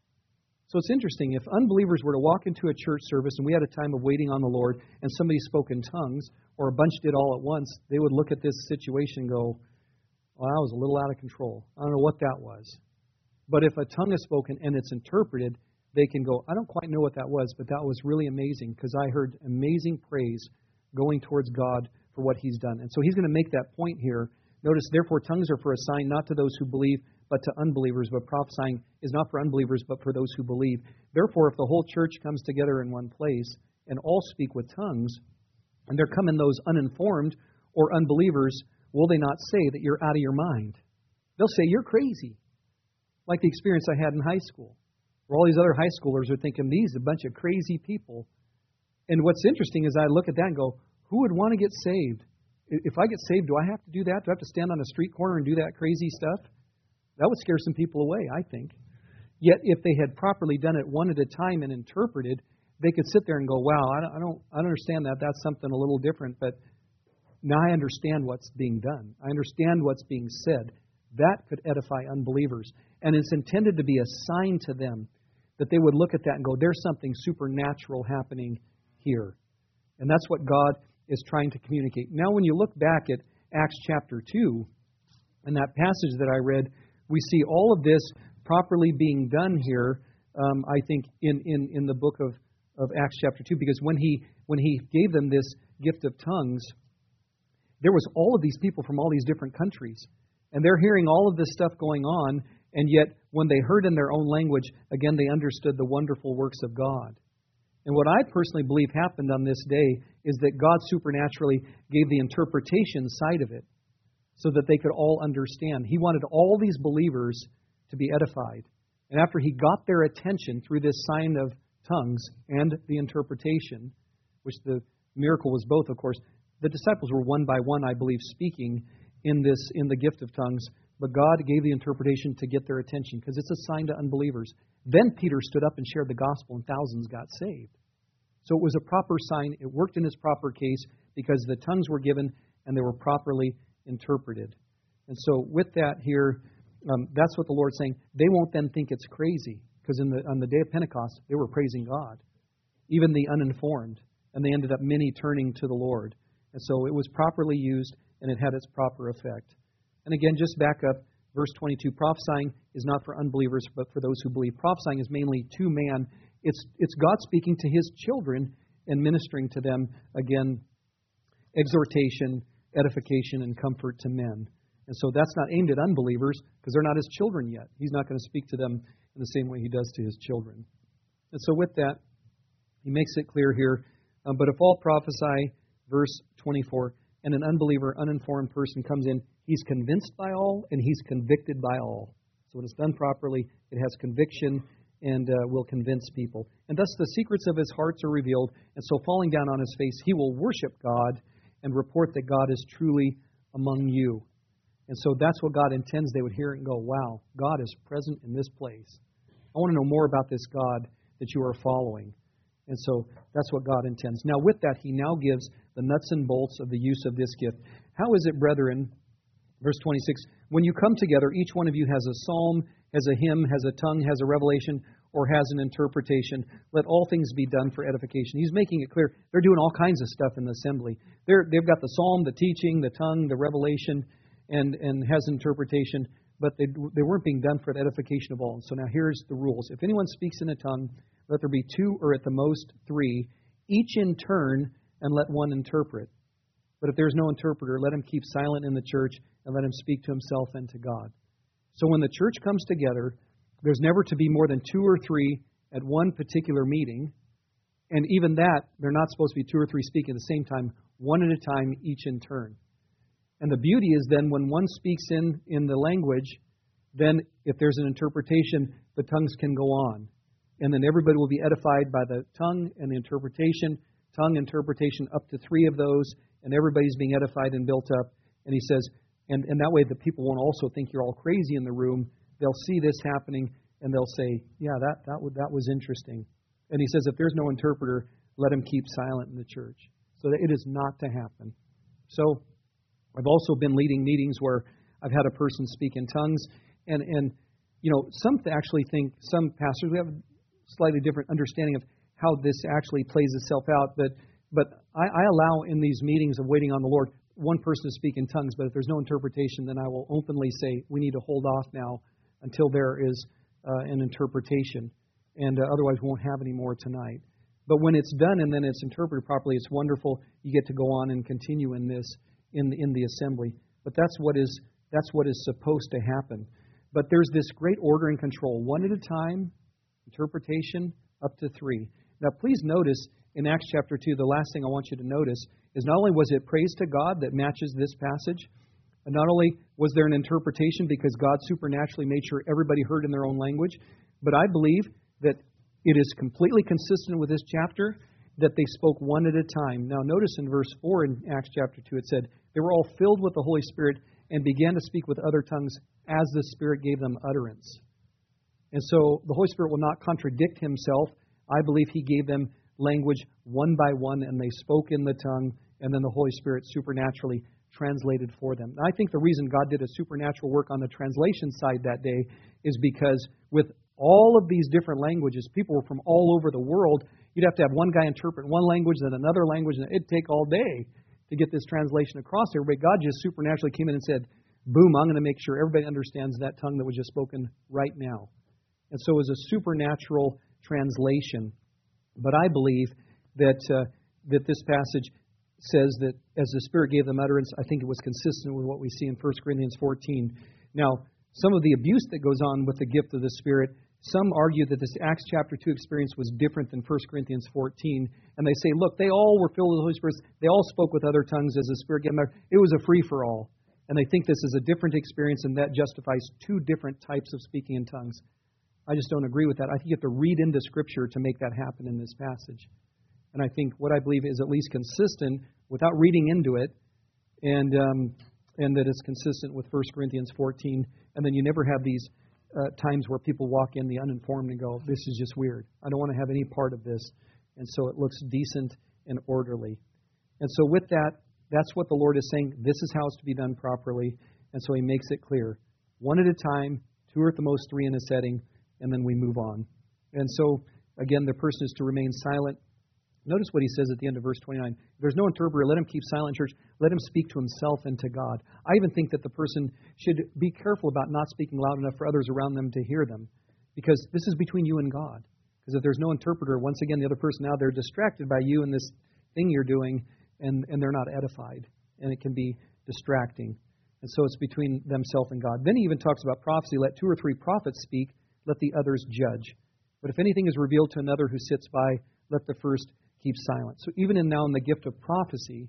So it's interesting, if unbelievers were to walk into a church service and we had a time of waiting on the Lord and somebody spoke in tongues, or a bunch did all at once, they would look at this situation and go, well, that was a little out of control. I don't know what that was. But if a tongue is spoken and it's interpreted, they can go, I don't quite know what that was, but that was really amazing because I heard amazing praise going towards God for what he's done. And so he's going to make that point here. Notice, therefore, tongues are for a sign not to those who believe, but to unbelievers. But prophesying is not for unbelievers, but for those who believe. Therefore, if the whole church comes together in one place and all speak with tongues, and there come in those uninformed or unbelievers, will they not say that you're out of your mind? They'll say, you're crazy. Like the experience I had in high school, where all these other high schoolers are thinking, these are a bunch of crazy people. And what's interesting is I look at that and go, who would want to get saved? If I get saved, do I have to do that? Do I have to stand on a street corner and do that crazy stuff? That would scare some people away, I think. Yet, if they had properly done it one at a time and interpreted, they could sit there and go, wow, I don't, I don't, I don't understand that. That's something a little different, but now I understand what's being done. I understand what's being said. That could edify unbelievers. And it's intended to be a sign to them that they would look at that and go, there's something supernatural happening here. And that's what God is trying to communicate. Now, when you look back at Acts chapter two, in that passage that I read, we see all of this properly being done here, um, I think, in, in, in the book of, of Acts chapter two, because when he when he gave them this gift of tongues, there was all of these people from all these different countries. And they're hearing all of this stuff going on, and yet when they heard in their own language, again, they understood the wonderful works of God. And what I personally believe happened on this day is that God supernaturally gave the interpretation side of it so that they could all understand. He wanted all these believers to be edified. And after he got their attention through this sign of tongues and the interpretation, which the miracle was both, of course, the disciples were one by one, I believe, speaking in this in the gift of tongues. But God gave the interpretation to get their attention because it's a sign to unbelievers. Then Peter stood up and shared the gospel and thousands got saved. So it was a proper sign. It worked in its proper case because the tongues were given and they were properly interpreted. And so with that here, um, that's what the Lord's saying. They won't then think it's crazy because in the on the day of Pentecost, they were praising God, even the uninformed, and they ended up many turning to the Lord. And so it was properly used and it had its proper effect. And again, just back up, verse twenty-two, prophesying is not for unbelievers, but for those who believe. Prophesying is mainly to man. It's, it's God speaking to his children and ministering to them, again, exhortation, edification, and comfort to men. And so that's not aimed at unbelievers because they're not His children yet. He's not going to speak to them in the same way He does to His children. And so with that, He makes it clear here. Um, but if all prophesy, verse twenty-four, and an unbeliever, uninformed person comes in, he's convinced by all and he's convicted by all. So when it's done properly, it has conviction and uh, will convince people. And thus the secrets of his hearts are revealed. And so falling down on his face, he will worship God and report that God is truly among you. And so that's what God intends. They would hear it and go, wow, God is present in this place. I want to know more about this God that you are following. And so that's what God intends. Now with that, He now gives the nuts and bolts of the use of this gift. How is it, brethren, verse twenty-six, when you come together, each one of you has a psalm, has a hymn, has a tongue, has a revelation, or has an interpretation. Let all things be done for edification. He's making it clear they're doing all kinds of stuff in the assembly. They're, they've got the psalm, the teaching, the tongue, the revelation, and, and has interpretation, but they, they weren't being done for the edification of all. And so now here's the rules. If anyone speaks in a tongue, let there be two or at the most three, each in turn, and let one interpret. But if there's no interpreter, let him keep silent in the church and let him speak to himself and to God. So when the church comes together, there's never to be more than two or three at one particular meeting. And even that, they're not supposed to be two or three speaking at the same time, one at a time, each in turn. And the beauty is then when one speaks in, in the language, then if there's an interpretation, the tongues can go on. And then everybody will be edified by the tongue and the interpretation, tongue, interpretation, up to three of those, and everybody's being edified and built up. And he says, and, and that way the people won't also think you're all crazy in the room. They'll see this happening, and they'll say, yeah, that, that, that was interesting. And he says, if there's no interpreter, let him keep silent in the church. So that it is not to happen. So I've also been leading meetings where I've had a person speak in tongues, and, and you know, some actually think, some pastors, we have slightly different understanding of how this actually plays itself out. But but I, I allow in these meetings of waiting on the Lord, one person to speak in tongues. But if there's no interpretation, then I will openly say, we need to hold off now until there is uh, an interpretation. And uh, otherwise we won't have any more tonight. But when it's done and then it's interpreted properly, it's wonderful. You get to go on and continue in this in, in the assembly. But that's what is that's what is supposed to happen. But there's this great order and control. One at a time, interpretation up to three. Now, please notice in Acts chapter two, the last thing I want you to notice is not only was it praise to God that matches this passage, and not only was there an interpretation because God supernaturally made sure everybody heard in their own language, but I believe that it is completely consistent with this chapter that they spoke one at a time. Now, notice in verse four in Acts chapter two, it said, they were all filled with the Holy Spirit and began to speak with other tongues as the Spirit gave them utterance. And so the Holy Spirit will not contradict Himself. I believe He gave them language one by one, and they spoke in the tongue, and then the Holy Spirit supernaturally translated for them. And I think the reason God did a supernatural work on the translation side that day is because with all of these different languages, people were from all over the world. You'd have to have one guy interpret one language, then another language, and it'd take all day to get this translation across there. But God just supernaturally came in and said, boom, I'm going to make sure everybody understands that tongue that was just spoken right now. And so it was a supernatural translation. But I believe that uh, that this passage says that as the Spirit gave them utterance, I think it was consistent with what we see in First Corinthians fourteen. Now, some of the abuse that goes on with the gift of the Spirit, some argue that this Acts chapter two experience was different than First Corinthians fourteen. And they say, look, they all were filled with the Holy Spirit. They all spoke with other tongues as the Spirit gave them utterance. It was a free-for-all. And they think this is a different experience, and that justifies two different types of speaking in tongues. I just don't agree with that. I think you have to read into Scripture to make that happen in this passage. And I think what I believe is at least consistent without reading into it, and um, and that it's consistent with First Corinthians fourteen. And then you never have these uh, times where people walk in the uninformed and go, this is just weird. I don't want to have any part of this. And so it looks decent and orderly. And so with that, that's what the Lord is saying. This is how it's to be done properly. And so He makes it clear. One at a time, two or at the most three in a setting, and then we move on. And so, again, the person is to remain silent. Notice what he says at the end of verse twenty-nine. If there's no interpreter, let him keep silent, church. Let him speak to himself and to God. I even think that the person should be careful about not speaking loud enough for others around them to hear them. Because this is between you and God. Because if there's no interpreter, once again, the other person now, they're distracted by you and this thing you're doing, and, and they're not edified. And it can be distracting. And so it's between themselves and God. Then he even talks about prophecy. Let two or three prophets speak, let the others judge. But if anything is revealed to another who sits by, let the first keep silent. So even in now in the gift of prophecy,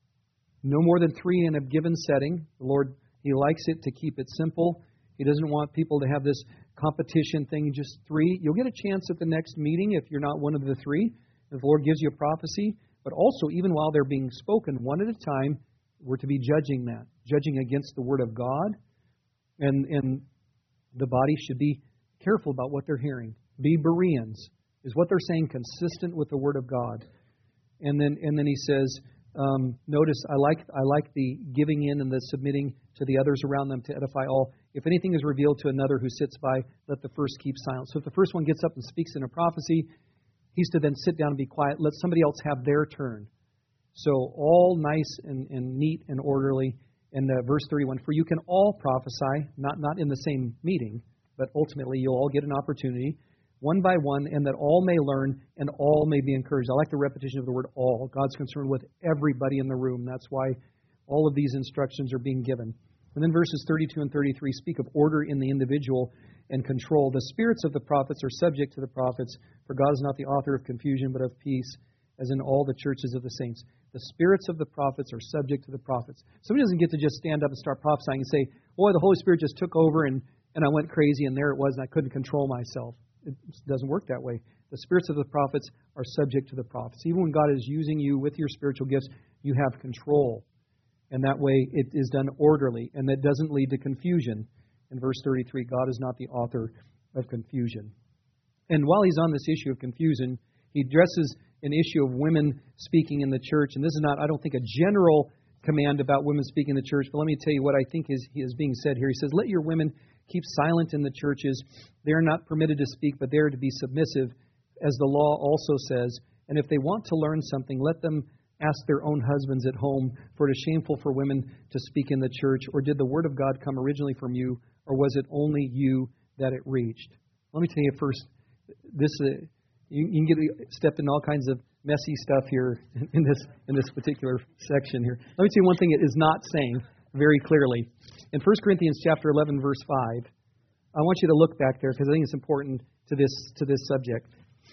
no more than three in a given setting. The Lord, He likes it to keep it simple. He doesn't want people to have this competition thing, just three. You'll get a chance at the next meeting if you're not one of the three, if the Lord gives you a prophecy. But also, even while they're being spoken, one at a time, we're to be judging that, judging against the Word of God. And, and the body should be careful about what they're hearing. Be Bereans. Is what they're saying consistent with the Word of God? And then and then he says, um, notice, I like I like the giving in and the submitting to the others around them to edify all. If anything is revealed to another who sits by, let the first keep silent. So if the first one gets up and speaks in a prophecy, he's to then sit down and be quiet. Let somebody else have their turn. So all nice and, and neat and orderly. And uh, verse thirty-one, for you can all prophesy, not, not in the same meeting, but ultimately you'll all get an opportunity, one by one, and that all may learn and all may be encouraged. I like the repetition of the word all. God's concerned with everybody in the room. That's why all of these instructions are being given. And then verses thirty-two and thirty-three speak of order in the individual and control. The spirits of the prophets are subject to the prophets, for God is not the author of confusion, but of peace, as in all the churches of the saints. The spirits of the prophets are subject to the prophets. Somebody doesn't get to just stand up and start prophesying and say, boy, the Holy Spirit just took over and, and I went crazy and there it was and I couldn't control myself. It doesn't work that way. The spirits of the prophets are subject to the prophets. Even when God is using you with your spiritual gifts, you have control. And that way it is done orderly, and that doesn't lead to confusion. In verse thirty-three, God is not the author of confusion. And while he's on this issue of confusion, he addresses an issue of women speaking in the church. And this is not, I don't think, a general command about women speaking in the church, but let me tell you what I think is, is being said here. He says, let your women keep silent in the churches. They are not permitted to speak, but they are to be submissive, as the law also says. And if they want to learn something, let them ask their own husbands at home, for it is shameful for women to speak in the church. Or did the word of God come originally from you, or was it only you that it reached? Let me tell you first, this uh, you, you can get step in all kinds of messy stuff here in this in this particular section here. Let me tell you one thing it is not saying very clearly. In First Corinthians chapter eleven, verse five, I want you to look back there because I think it's important to this to this subject.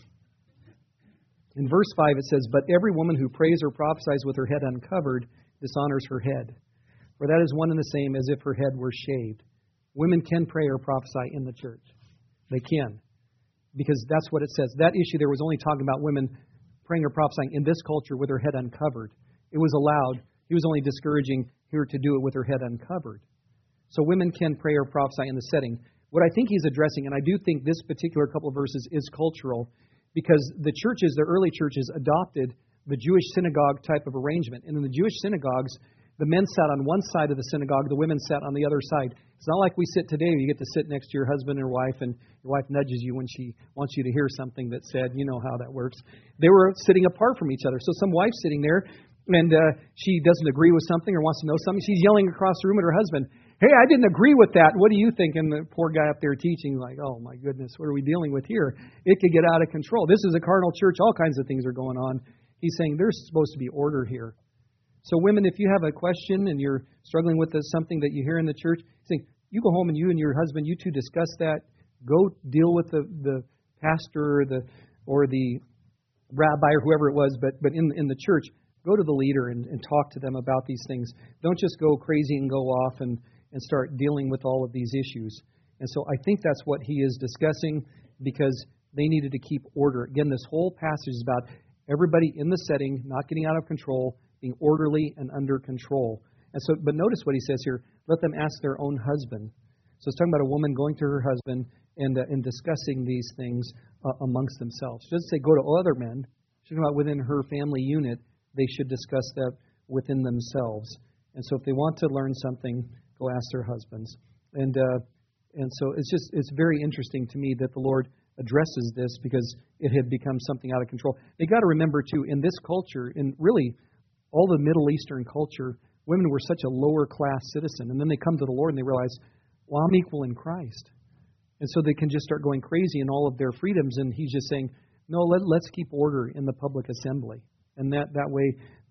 In verse five it says, but every woman who prays or prophesies with her head uncovered dishonors her head. For that is one and the same as if her head were shaved. Women can pray or prophesy in the church. They can. Because that's what it says. That issue there was only talking about women praying or prophesying in this culture with her head uncovered. It was allowed. He was only discouraging her to do it with her head uncovered. So women can pray or prophesy in the setting. What I think he's addressing, and I do think this particular couple of verses is cultural, because the churches, the early churches, adopted the Jewish synagogue type of arrangement. And in the Jewish synagogues, the men sat on one side of the synagogue, the women sat on the other side. It's not like we sit today where you get to sit next to your husband or wife, and your wife nudges you when she wants you to hear something that said, you know how that works. They were sitting apart from each other. So some wife's sitting there, and uh, she doesn't agree with something or wants to know something. She's yelling across the room at her husband, hey, I didn't agree with that. What do you think? And the poor guy up there teaching, like, oh, my goodness, what are we dealing with here? It could get out of control. This is a carnal church. All kinds of things are going on. He's saying there's supposed to be order here. So women, if you have a question and you're struggling with something that you hear in the church, say, you go home and you and your husband, you two discuss that. Go deal with the, the pastor or the or the rabbi or whoever it was, but but in in the church, go to the leader and, and talk to them about these things. Don't just go crazy and go off and, and start dealing with all of these issues. And so I think that's what he is discussing, because they needed to keep order. Again, this whole passage is about everybody in the setting not getting out of control, being orderly and under control. And so, but notice what he says here, let them ask their own husband. So it's talking about a woman going to her husband and, uh, and discussing these things uh, amongst themselves. She doesn't say go to other men. She's talking about within her family unit, they should discuss that within themselves. And so if they want to learn something, go ask their husbands. And uh, and so it's just, it's very interesting to me that the Lord addresses this, because it had become something out of control. They got to remember, too, in this culture, in really all the Middle Eastern culture, women were such a lower class citizen. And then they come to the Lord and they realize, well, I'm equal in Christ. And so they can just start going crazy in all of their freedoms. And he's just saying, no, let, let's keep order in the public assembly. And that, that way,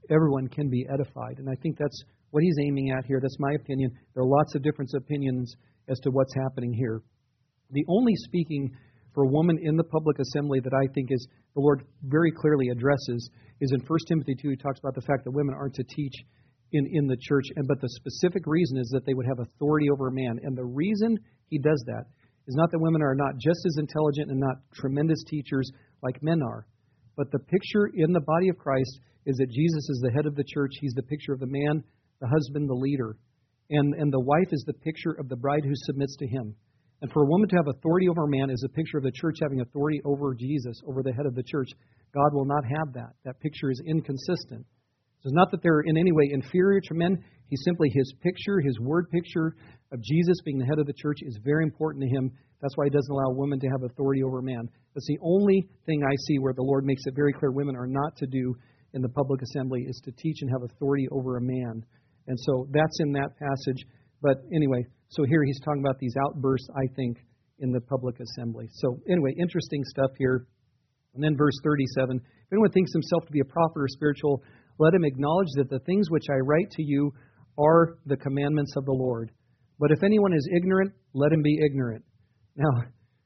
everyone can be edified. And I think that's what he's aiming at here. That's my opinion. There are lots of different opinions as to what's happening here. The only speaking for a woman in the public assembly that I think is the Lord very clearly addresses is in First Timothy two. He talks about the fact that women aren't to teach in, in the church, and but the specific reason is that they would have authority over a man. And the reason he does that is not that women are not just as intelligent and not tremendous teachers like men are, but the picture in the body of Christ is that Jesus is the head of the church. He's the picture of the man, the husband, the leader. And, and the wife is the picture of the bride who submits to him. And for a woman to have authority over a man is a picture of the church having authority over Jesus, over the head of the church. God will not have that. That picture is inconsistent. So it's not that they're in any way inferior to men. He's simply his picture, his word picture of Jesus being the head of the church is very important to him. That's why he doesn't allow women to have authority over man. That's the only thing I see where the Lord makes it very clear women are not to do in the public assembly is to teach and have authority over a man. And so that's in that passage. But anyway, so here he's talking about these outbursts, I think, in the public assembly. So anyway, interesting stuff here. And then verse thirty-seven, if anyone thinks himself to be a prophet or spiritual, let him acknowledge that the things which I write to you are the commandments of the Lord. But if anyone is ignorant, let him be ignorant. Now,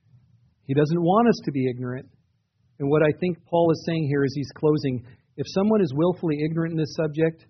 he doesn't want us to be ignorant. And what I think Paul is saying here as he's closing, if someone is willfully ignorant in this subject,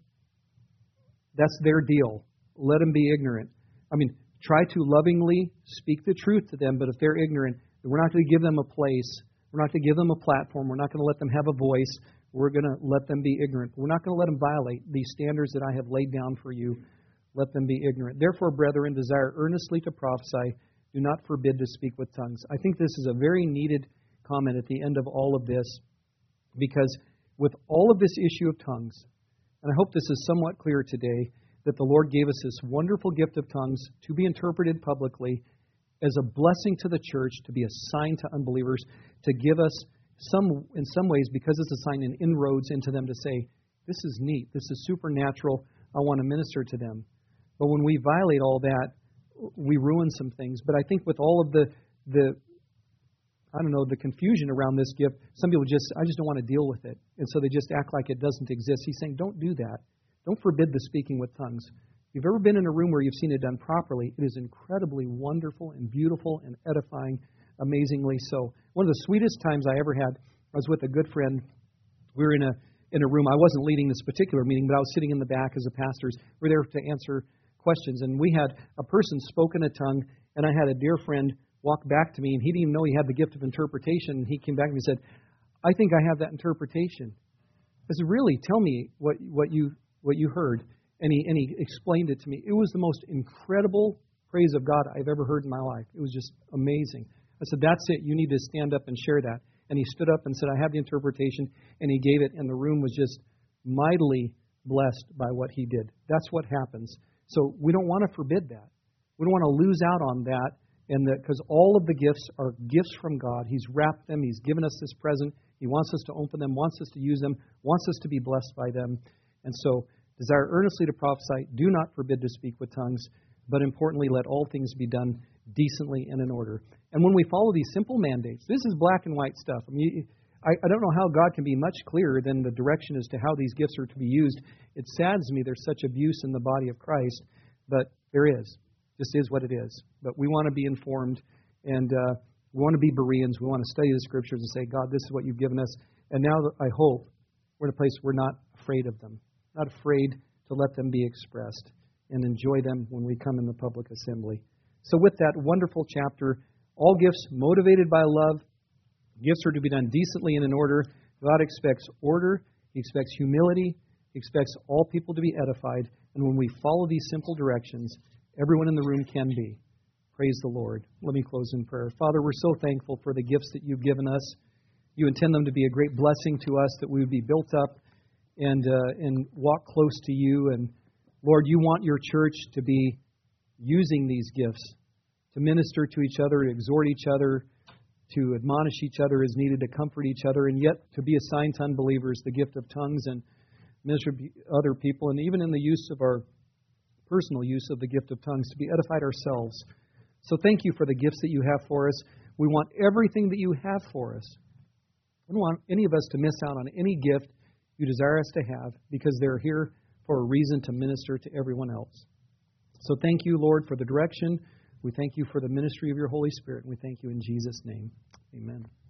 that's their deal. Let them be ignorant. I mean, try to lovingly speak the truth to them, but if they're ignorant, we're not going to give them a place. We're not going to give them a platform. We're not going to let them have a voice. We're going to let them be ignorant. We're not going to let them violate these standards that I have laid down for you. Let them be ignorant. Therefore, brethren, desire earnestly to prophesy. Do not forbid to speak with tongues. I think this is a very needed comment at the end of all of this, because with all of this issue of tongues, and I hope this is somewhat clear today, that the Lord gave us this wonderful gift of tongues to be interpreted publicly as a blessing to the church, to be a sign to unbelievers, to give us some, in some ways, because it's a sign, and inroads into them to say, this is neat, this is supernatural, I want to minister to them. But when we violate all that, we ruin some things. But I think with all of the, the I don't know, the confusion around this gift, some people just, I just don't want to deal with it. And so they just act like it doesn't exist. He's saying, don't do that. Don't forbid the speaking with tongues. If you've ever been in a room where you've seen it done properly, it is incredibly wonderful and beautiful and edifying, amazingly so. One of the sweetest times I ever had, I was with a good friend. We were in a in a room. I wasn't leading this particular meeting, but I was sitting in the back as a pastor. We were there to answer questions, and we had a person spoke in a tongue, and I had a dear friend walk back to me, and he didn't even know he had the gift of interpretation, and he came back to me and said, I think I have that interpretation. I said, really? Tell me what what you what you heard. And he and he explained it to me. It was the most incredible praise of God I've ever heard in my life. It was just amazing. I said, that's it. You need to stand up and share that. And he stood up and said, I have the interpretation, and he gave it, and the room was just mightily blessed by what he did. That's what happens. So we don't want to forbid that. We don't want to lose out on that, and that because all of the gifts are gifts from God. He's wrapped them. He's given us this present. He wants us to open them, wants us to use them, wants us to be blessed by them. And so desire earnestly to prophesy. Do not forbid to speak with tongues, but importantly, let all things be done decently and in order. And when we follow these simple mandates, this is black and white stuff. I mean, I, I don't know how God can be much clearer than the direction as to how these gifts are to be used. It saddens me there's such abuse in the body of Christ, but there is. This is what it is. But we want to be informed, and uh, we want to be Bereans. We want to study the Scriptures and say, God, this is what you've given us. And now I hope we're in a place we're not afraid of them, not afraid to let them be expressed and enjoy them when we come in the public assembly. So with that wonderful chapter, all gifts motivated by love, gifts are to be done decently and in order. God expects order. He expects humility. He expects all people to be edified. And when we follow these simple directions, everyone in the room can be. Praise the Lord. Let me close in prayer. Father, we're so thankful for the gifts that you've given us. You intend them to be a great blessing to us, that we would be built up and uh, and walk close to you. And Lord, you want your church to be using these gifts to minister to each other, to exhort each other, to admonish each other as needed, to comfort each other, and yet to be a sign to unbelievers, the gift of tongues, and minister to other people, and even in the use of our personal use of the gift of tongues, to be edified ourselves. So thank you for the gifts that you have for us. We want everything that you have for us. We don't want any of us to miss out on any gift you desire us to have, because they're here for a reason to minister to everyone else. So thank you, Lord, for the direction. We thank you for the ministry of your Holy Spirit, and we thank you in Jesus' name. Amen.